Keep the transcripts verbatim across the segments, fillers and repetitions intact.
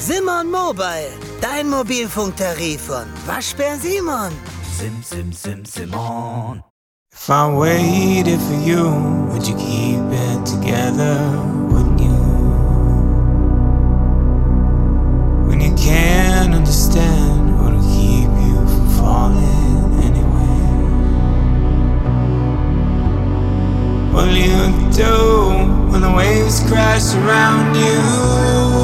Simon Mobile, dein Mobilfunktarif von Waschbär Simon. Sim, sim, sim, Simon. If I waited for you, would you keep it together, wouldn't you? When you can't understand what'll keep you from falling anyway. What'll you do when the waves crash around you?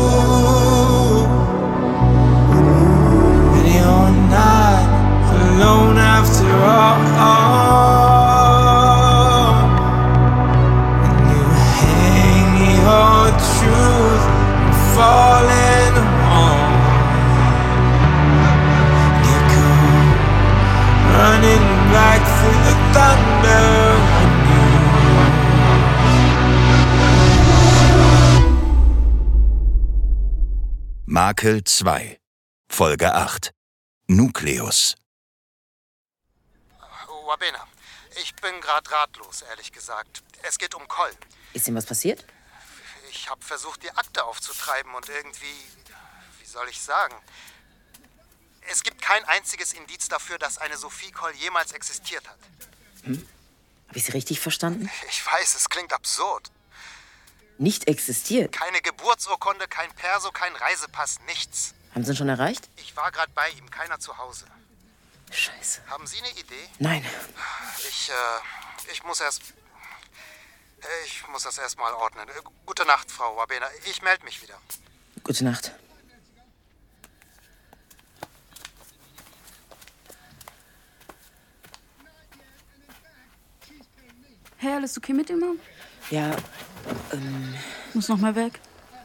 And you're not alone after all. Truth and falling on. You come running back through the thunder. Makel zwei, Folge acht. Nukleus. Wabena, ich bin gerade ratlos, ehrlich gesagt. Es geht um Col. Ist ihm was passiert? Ich habe versucht, die Akte aufzutreiben und irgendwie, wie soll ich sagen, es gibt kein einziges Indiz dafür, dass eine Sophie Col jemals existiert hat. Hm? Habe ich Sie richtig verstanden? Ich weiß, es klingt absurd. Nicht existiert? Keine Geburtsurkunde, kein Perso, kein Reisepass, nichts. Haben Sie ihn schon erreicht? Ich war gerade bei ihm, keiner zu Hause. Scheiße. Haben Sie eine Idee? Nein. Ich, äh, ich muss erst... Ich muss das erstmal ordnen. Gute Nacht, Frau Wabena. Ich melde mich wieder. Gute Nacht. Hey, alles okay mit dir, Mom? Ja, ähm... Muss noch mal weg?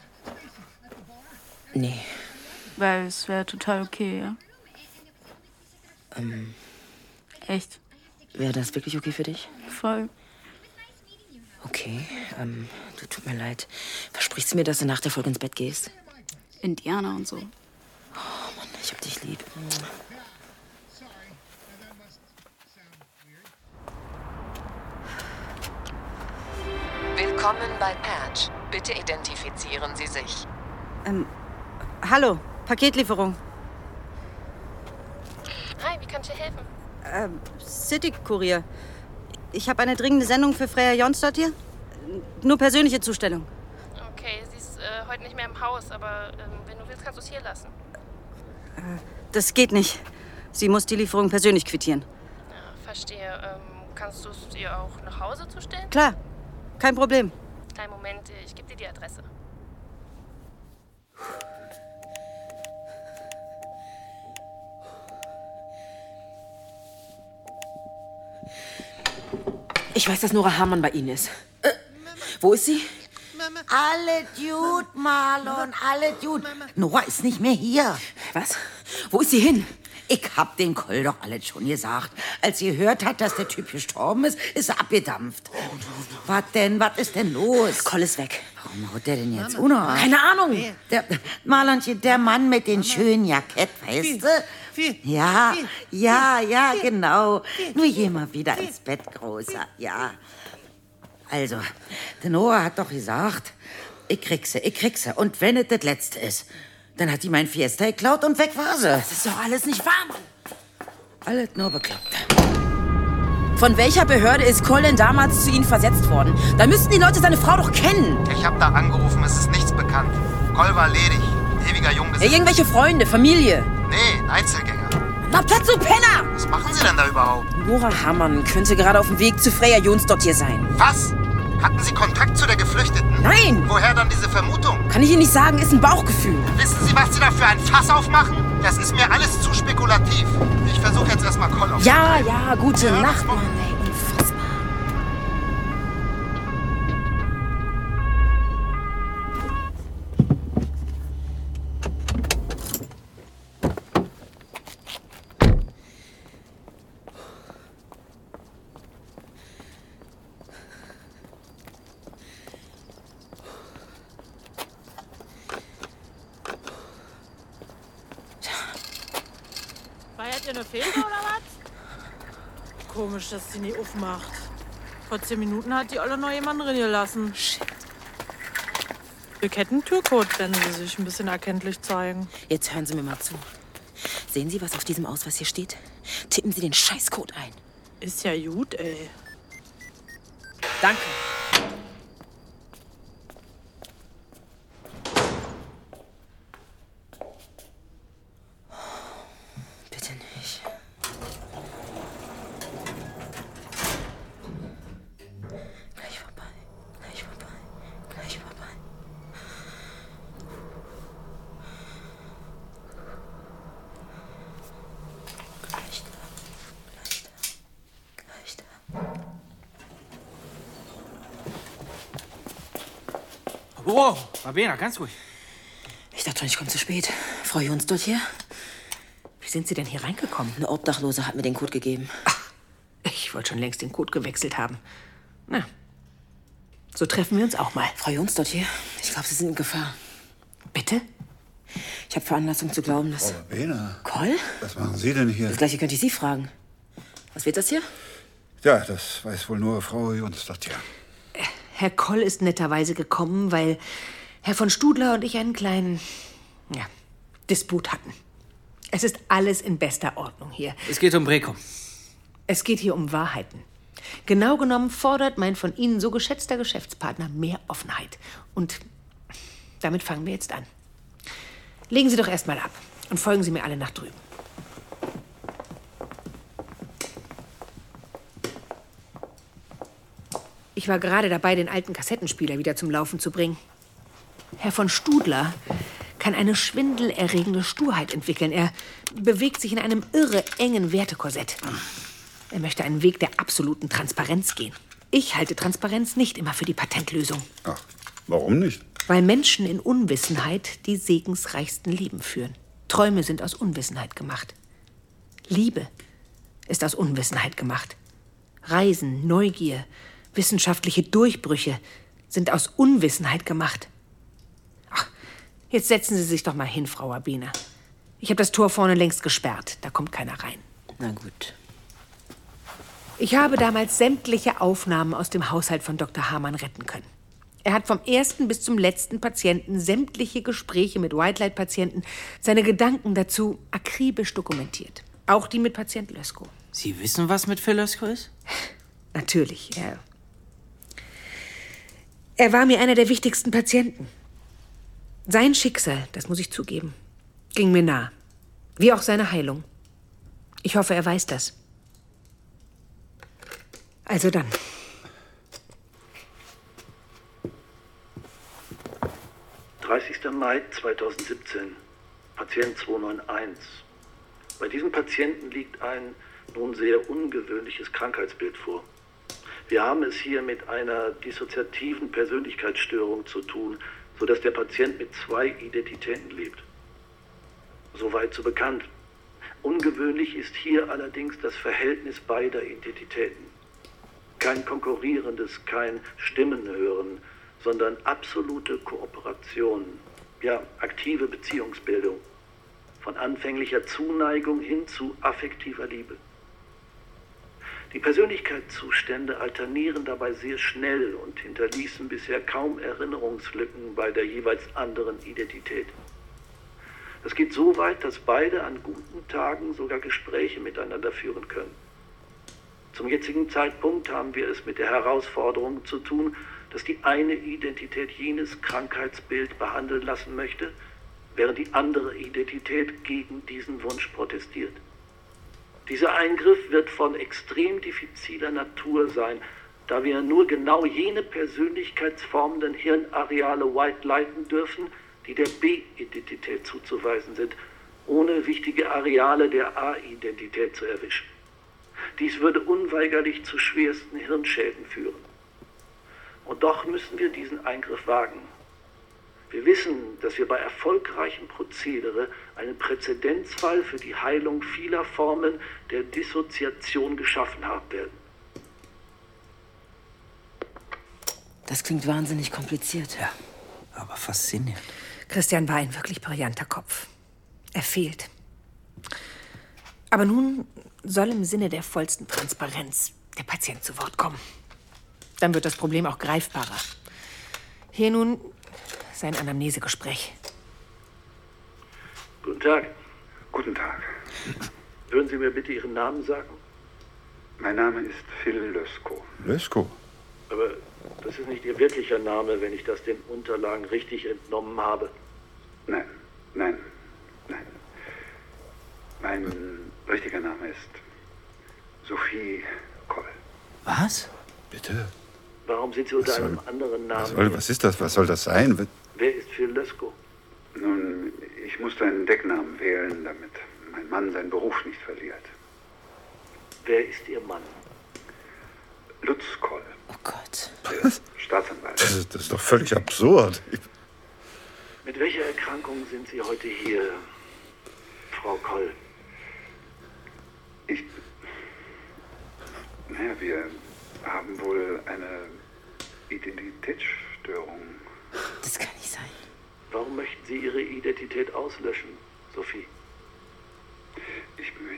Nee. Weil es wäre total okay, ja? Ähm... Echt? Wäre das wirklich okay für dich? Voll. Okay, ähm, du, tut mir leid. Versprichst du mir, dass du nach der Folge ins Bett gehst? Indianer und so. Oh Mann, ich hab dich lieb. Willkommen bei Patch. Bitte identifizieren Sie sich. Ähm, hallo, Paketlieferung. Hi, wie kann ich dir helfen? Ähm, City-Kurier. Ich habe eine dringende Sendung für Freya Jonsdott hier. Nur persönliche Zustellung. Okay, sie ist äh, heute nicht mehr im Haus, aber ähm, wenn du willst, kannst du es hier lassen. Äh, das geht nicht. Sie muss die Lieferung persönlich quittieren. Ja, verstehe. Ähm, kannst du es ihr auch nach Hause zustellen? Klar, kein Problem. Kleinen Moment, ich gebe dir die Adresse. Ich weiß, dass Nora Hamann bei Ihnen ist. Äh, wo ist sie? Alle Dude, Marlon, alle Dude. Nora ist nicht mehr hier. Was? Wo ist sie hin? Ich hab den Col doch alles schon gesagt. Als sie gehört hat, dass der Typ gestorben ist, ist sie abgedampft. Was denn? Was ist denn los? Col ist weg. Warum haut der denn jetzt Uno? Keine Ahnung. Der, Marlonchen, der Mann mit den schönen Jackett, weißt du? Ja, ja, ja, genau. Nur geh mal wieder ins Bett, Großer, ja. Also, der Noah hat doch gesagt, ich krieg sie, ich krieg sie. Und wenn es das Letzte ist, dann hat die mein Fiesta geklaut und weg war sie. Das ist doch alles nicht wahr, Mann. Alles nur bekloppt. Von welcher Behörde ist Colin damals zu Ihnen versetzt worden? Da müssten die Leute seine Frau doch kennen. Ich hab da angerufen, es ist nichts bekannt. Col war ledig, ewiger Jungbesitzer. Ja, irgendwelche Freunde, Familie. Nee, ein Einzelgänger. Na, Platz und Penner! Was machen Sie denn da überhaupt? Nora Hamann könnte gerade auf dem Weg zu Freya Jonsdott hier sein. Was? Hatten Sie Kontakt zu der Geflüchteten? Nein! Woher dann diese Vermutung? Kann ich Ihnen nicht sagen, ist ein Bauchgefühl. Wissen Sie, was Sie da für ein Fass aufmachen? Das ist mir alles zu spekulativ. Ich versuche jetzt erstmal Col auf. Ja, ja, gute ja, Nacht, Mann, ey. Unfassbar. Feiert ihr eine Fehde oder was? Komisch, dass sie nie aufmacht. Vor zehn Minuten hat die alle noch jemanden drin gelassen. Shit. Ihr Kettentürcode, wenn Sie sich ein bisschen erkenntlich zeigen. Jetzt hören Sie mir mal zu. Sehen Sie, was auf diesem Ausweis hier steht? Tippen Sie den Scheißcode ein. Ist ja gut, ey. Danke. Bitte nicht. Gleich vorbei, gleich vorbei, gleich vorbei. Gleich da, gleich da, gleich da. Wow, Rabena, ganz ruhig. Ich dachte schon, ich komme zu spät. Frau Jons dort hier? Wie sind Sie denn hier reingekommen? Eine Obdachlose hat mir den Code gegeben. Ach, ich wollte schon längst den Code gewechselt haben. Na, so treffen wir uns auch mal. Frau Jons dort hier? Ich glaube, Sie sind in Gefahr. Bitte? Ich habe Veranlassung zu glauben, dass... Frau Rabena. Koll? Was machen Sie denn hier? Das Gleiche könnte ich Sie fragen. Was wird das hier? Ja, das weiß wohl nur Frau Jons dort hier. Herr Koll ist netterweise gekommen, weil Herr von Studler und ich einen kleinen, ja, Disput hatten. Es ist alles in bester Ordnung hier. Es geht um Brekum. Es geht hier um Wahrheiten. Genau genommen fordert mein von Ihnen so geschätzter Geschäftspartner mehr Offenheit. Und damit fangen wir jetzt an. Legen Sie doch erst mal ab und folgen Sie mir alle nach drüben. Ich war gerade dabei, den alten Kassettenspieler wieder zum Laufen zu bringen. Herr von Studler kann eine schwindelerregende Sturheit entwickeln. Er bewegt sich in einem irre engen Wertekorsett. Er möchte einen Weg der absoluten Transparenz gehen. Ich halte Transparenz nicht immer für die Patentlösung. Ach, warum nicht? Weil Menschen in Unwissenheit die segensreichsten Leben führen. Träume sind aus Unwissenheit gemacht. Liebe ist aus Unwissenheit gemacht. Reisen, Neugier, wissenschaftliche Durchbrüche sind aus Unwissenheit gemacht. Ach, jetzt setzen Sie sich doch mal hin, Frau Rabena. Ich habe das Tor vorne längst gesperrt. Da kommt keiner rein. Na gut. Ich habe damals sämtliche Aufnahmen aus dem Haushalt von Doktor Hamann retten können. Er hat vom ersten bis zum letzten Patienten sämtliche Gespräche mit White-Light-Patienten, seine Gedanken dazu akribisch dokumentiert. Auch die mit Patient Lösko. Sie wissen, was mit Phil Lösko ist? Natürlich, ja. Er war mir einer der wichtigsten Patienten. Sein Schicksal, das muss ich zugeben, ging mir nah. Wie auch seine Heilung. Ich hoffe, er weiß das. Also dann. dreißigster Mai zweitausendsiebzehn, Patient zweihunderteinundneunzig. Bei diesem Patienten liegt ein nun sehr ungewöhnliches Krankheitsbild vor. Wir haben es hier mit einer dissoziativen Persönlichkeitsstörung zu tun, sodass der Patient mit zwei Identitäten lebt. Soweit so bekannt. Ungewöhnlich ist hier allerdings das Verhältnis beider Identitäten. Kein konkurrierendes, kein Stimmenhören, sondern absolute Kooperation, ja, aktive Beziehungsbildung. Von anfänglicher Zuneigung hin zu affektiver Liebe. Die Persönlichkeitszustände alternieren dabei sehr schnell und hinterließen bisher kaum Erinnerungslücken bei der jeweils anderen Identität. Es geht so weit, dass beide an guten Tagen sogar Gespräche miteinander führen können. Zum jetzigen Zeitpunkt haben wir es mit der Herausforderung zu tun, dass die eine Identität jenes Krankheitsbild behandeln lassen möchte, während die andere Identität gegen diesen Wunsch protestiert. Dieser Eingriff wird von extrem diffiziler Natur sein, da wir nur genau jene persönlichkeitsformenden Hirnareale white-lighten dürfen, die der B-Identität zuzuweisen sind, ohne wichtige Areale der A-Identität zu erwischen. Dies würde unweigerlich zu schwersten Hirnschäden führen. Und doch müssen wir diesen Eingriff wagen. Wir wissen, dass wir bei erfolgreichem Prozedere einen Präzedenzfall für die Heilung vieler Formen der Dissoziation geschaffen haben werden. Das klingt wahnsinnig kompliziert. Ja, aber faszinierend. Christian war ein wirklich brillanter Kopf. Er fehlt. Aber nun soll im Sinne der vollsten Transparenz der Patient zu Wort kommen. Dann wird das Problem auch greifbarer. Hier nun sein Anamnesegespräch. Guten Tag. Guten Tag. Würden Sie mir bitte Ihren Namen sagen? Mein Name ist Phil Lösko. Lösko? Aber das ist nicht Ihr wirklicher Name, wenn ich das den Unterlagen richtig entnommen habe. Nein, nein, nein. Mein richtiger Name ist Sophie Koll. Was? Bitte? Warum sind Sie unter Was soll- einem anderen Namen? Was, soll, was ist das? Was soll das sein? Wer ist Phil Lösko? Nun, ich musste einen Decknamen wählen, damit mein Mann seinen Beruf nicht verliert. Wer ist Ihr Mann? Lutz Koll. Oh Gott. Der ist Staatsanwalt. Das ist, das ist doch völlig absurd. Ich, Mit welcher Erkrankung sind Sie heute hier, Frau Koll? ich... Naja, wir haben wohl eine Identitätsstörung. Das kann nicht sein. Warum möchten Sie Ihre Identität auslöschen, Sophie? Ich, mö-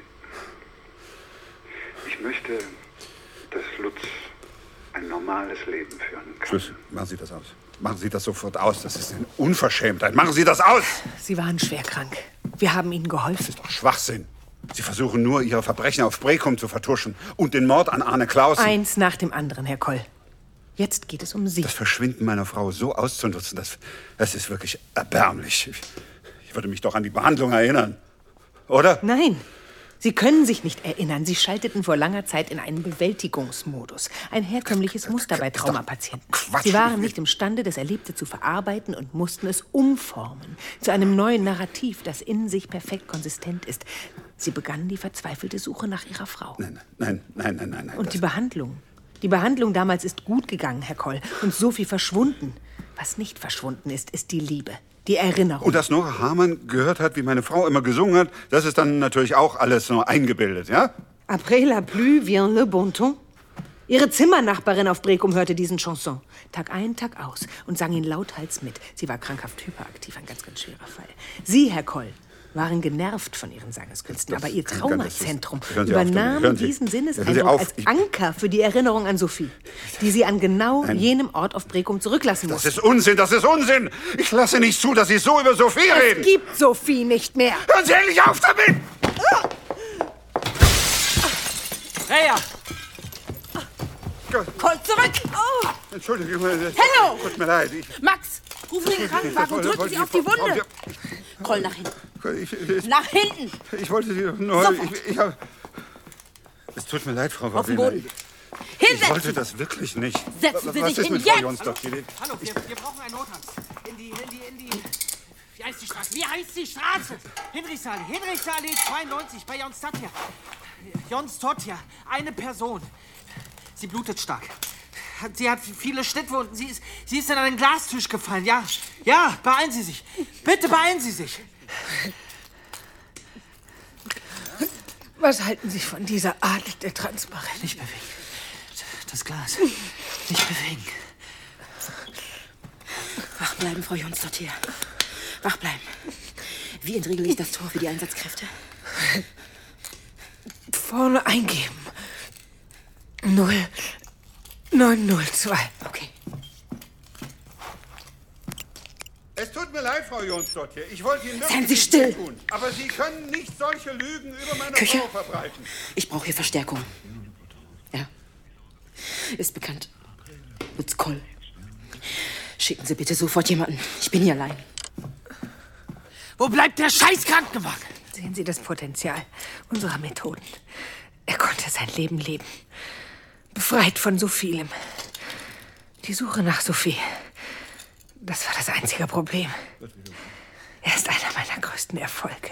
ich möchte, dass Lutz ein normales Leben führen kann. Schluss. Machen Sie das aus. Machen Sie das sofort aus. Das ist eine Unverschämtheit. Machen Sie das aus! Sie waren schwer krank. Wir haben Ihnen geholfen. Das ist doch Schwachsinn. Sie versuchen nur, Ihre Verbrechen auf Brekum zu vertuschen und den Mord an Arne Clausen. Eins nach dem anderen, Herr Koll. Jetzt geht es um Sie. Das Verschwinden meiner Frau so auszunutzen, das, das ist wirklich erbärmlich. Ich, ich würde mich doch an die Behandlung erinnern. Oder? Nein, Sie können sich nicht erinnern. Sie schalteten vor langer Zeit in einen Bewältigungsmodus. Ein herkömmliches Muster bei Traumapatienten. Sie waren nicht imstande, das Erlebte zu verarbeiten und mussten es umformen. Zu einem neuen Narrativ, das in sich perfekt konsistent ist. Sie begannen die verzweifelte Suche nach ihrer Frau. Nein, nein, nein, nein, nein. nein Und die Behandlung. Die Behandlung damals ist gut gegangen, Herr Koll. Und so viel verschwunden. Was nicht verschwunden ist, ist die Liebe. Die Erinnerung. Und dass Nora Hamann gehört hat, wie meine Frau immer gesungen hat, das ist dann natürlich auch alles nur eingebildet, ja? Après la pluie vient le bon temps. Ihre Zimmernachbarin auf Brekum hörte diesen Chanson. Tag ein, Tag aus. Und sang ihn lauthals mit. Sie war krankhaft hyperaktiv, ein ganz, ganz schwerer Fall. Sie, Herr Koll, waren genervt von ihren Sangeskünsten. Das aber ihr kann- Traumazentrum Hören Sie auf damit. übernahm Hören Sie- diesen Hören Sie Sinneseindruck auf. als Ich- Anker für die Erinnerung an Sophie, die sie an genau Nein. jenem Ort auf Brekum zurücklassen Das musste. ist Unsinn, das ist Unsinn! Ich lasse nicht zu, dass Sie so über Sophie reden! Es gibt Sophie nicht mehr. Hören Sie endlich auf damit! Freya! Koll, zurück! Oh. Entschuldigung, das Hello! tut mir leid. Ich, Max, rufen Sie den Krankenwagen und drücken Sie auf die Wunde. Koll, nach hinten. ich, ich, Nach hinten! ich wollte Sie doch nur... Sofort. Ich, ich hab, es tut mir leid, Frau Auf den Wawena. Boden. Ich, ich Hinsetzen! wollte das wirklich nicht. Setzen Sie Was sich ist hin, mit Frau jetzt! Jonsdott? Die- Hallo, wir, wir brauchen einen Notarzt. In die, in die, in die... Wie heißt die Straße? Wie heißt die Straße? Hinrichsallee, Hinrichsallee zweiundneunzig bei Jonsdott hier. Jonsdott hier. Eine Person. Sie blutet stark. Sie hat viele Schnittwunden. Sie ist, sie ist in einen Glastisch gefallen. Ja, ja, beeilen Sie sich. Bitte beeilen Sie sich. Was halten Sie von dieser Art der Transparenz? Nicht bewegen. Das Glas. Nicht bewegen. Wach bleiben, Frau Jonsdott hier. Wach bleiben. Wie entriegel ich das Tor für die Einsatzkräfte? Vorne eingeben. Null, neun, null, zwei. Okay. Es tut mir leid, Frau Jonsdott hier. Ich wollte Ihnen Seien wirklich Sie nicht still. tun. Aber Sie können nicht solche Lügen über meine Küche? Frau verbreiten. Ich brauche hier Verstärkung. Ja. Ist bekannt. Lutz Koll. Schicken Sie bitte sofort jemanden. Ich bin hier allein. Wo bleibt der Scheißkrankenwagen? Sehen Sie das Potenzial unserer Methoden. Er konnte sein Leben leben. Befreit von so vielem. Die Suche nach Sophie. Das war das einzige Problem. Er ist einer meiner größten Erfolge.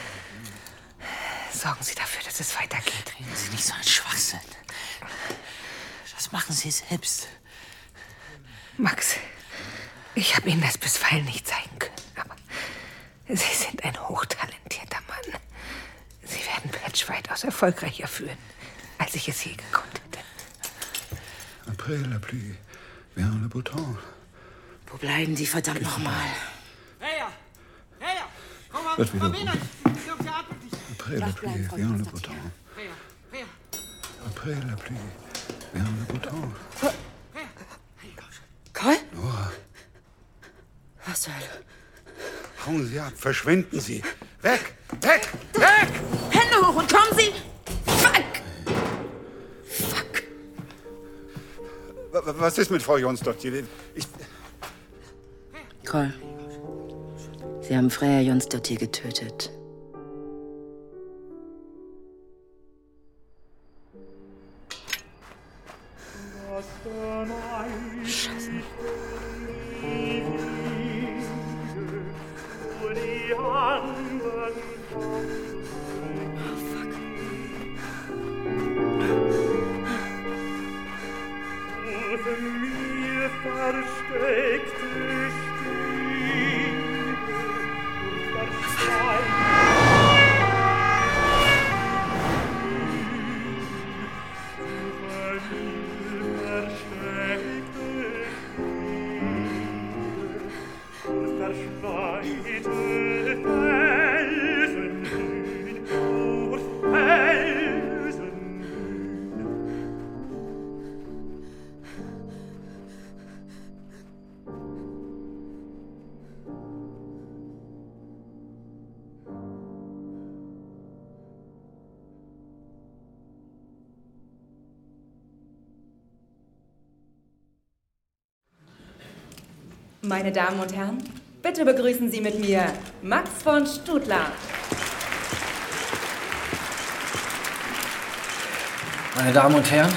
Sorgen Sie dafür, dass es weitergeht. Reden Sie nicht so einen Schwachsinn. Das machen Sie selbst. Max, ich habe Ihnen das bisweilen nicht zeigen können, aber Sie sind ein hochtalentierter Mann. Sie werden Patch weitaus erfolgreicher führen, als ich es je gekonnt hätte. Après la pluie vient le beau temps. Wo bleiben die verdammt nochmal? Freya! Freya! Komm mal, Wird wieder Wawena! Ich glaube, sie atmet nicht. Après la pluie vient le beau temps. Freya! Freya! Après la pluie vient le beau temps. Koll? Nora. Was soll? Hauen Sie ab, verschwinden Sie. Weg, weg, weg! Hände hoch und kommen Sie! Fuck! W- Was ist mit Frau Jonsdottir? Ich... Cole, Sie haben Freya Jonsdottir getötet. Scheiße. Meine Damen und Herren, bitte begrüßen Sie mit mir Max von Stutler. Meine Damen und Herren,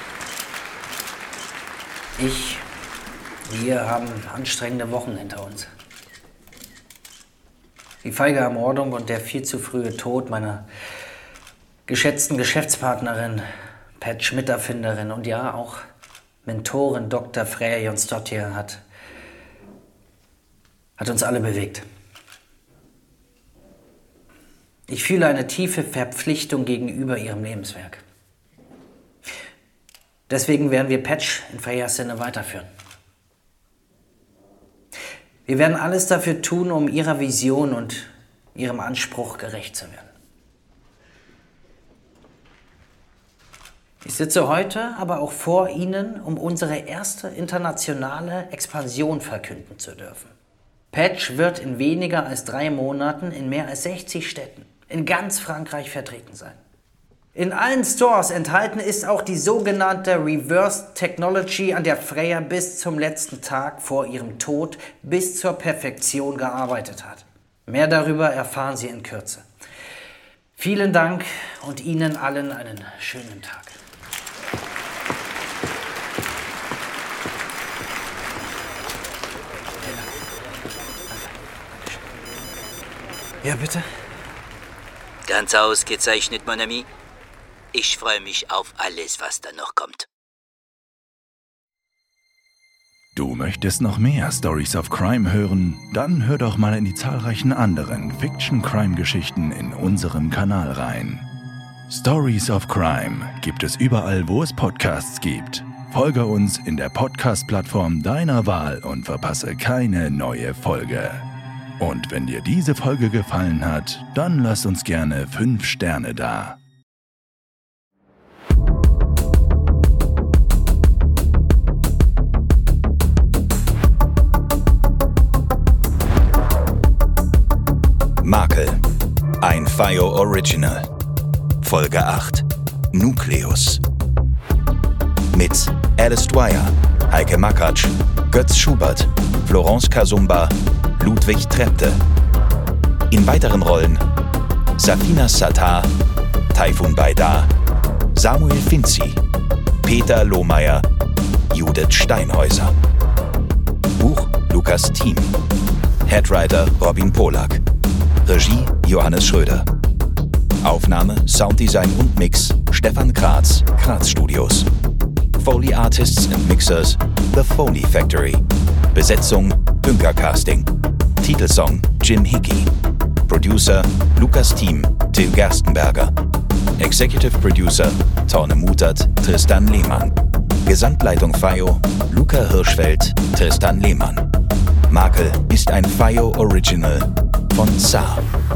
ich, wir haben anstrengende Wochen hinter uns. Die feige Ermordung und der viel zu frühe Tod meiner geschätzten Geschäftspartnerin, Patch Miterfinderin und ja auch Mentorin Doktor Freya Jonsdottir hat hat uns alle bewegt. Ich fühle eine tiefe Verpflichtung gegenüber ihrem Lebenswerk. Deswegen werden wir Patch in Freyas Sinne weiterführen. Wir werden alles dafür tun, um ihrer Vision und ihrem Anspruch gerecht zu werden. Ich sitze heute aber auch vor Ihnen, um unsere erste internationale Expansion verkünden zu dürfen. Patch wird in weniger als drei Monaten in mehr als sechzig Städten in ganz Frankreich vertreten sein. In allen Stores enthalten ist auch die sogenannte Reverse Technology, an der Freya bis zum letzten Tag vor ihrem Tod bis zur Perfektion gearbeitet hat. Mehr darüber erfahren Sie in Kürze. Vielen Dank und Ihnen allen einen schönen Tag. Ja, bitte? Ganz ausgezeichnet, mon ami. Ich freue mich auf alles, was da noch kommt. Du möchtest noch mehr Stories of Crime hören? Dann hör doch mal in die zahlreichen anderen Fiction-Crime-Geschichten in unserem Kanal rein. Stories of Crime gibt es überall, wo es Podcasts gibt. Folge uns in der Podcast-Plattform deiner Wahl und verpasse keine neue Folge. Und wenn dir diese Folge gefallen hat, dann lass uns gerne fünf Sterne da. Makel, ein Fio Original. Folge acht, Nukleus. Mit Alice Dwyer, Heike Makatsch, Götz Schubert, Florence Kasumba, Ludwig Trepte. In weiteren Rollen Safina Sattar, Taifun Baidar, Samuel Finzi, Peter Lohmeier, Judith Steinhäuser. Buch Lukas Thiem. Headwriter Robin Polak. Regie Johannes Schröder. Aufnahme, Sounddesign und Mix Stefan Kratz, Kratz Studios. Foley Artists and Mixers The Foley Factory. Besetzung Bünker Casting. Titelsong Jim Hickey. Producer Lukas Thiem, Till Gerstenberger. Executive Producer Torne Mutert, Tristan Lehmann. Gesamtleitung Fio Luca Hirschfeld, Tristan Lehmann. Makel ist ein Fio Original von Saar.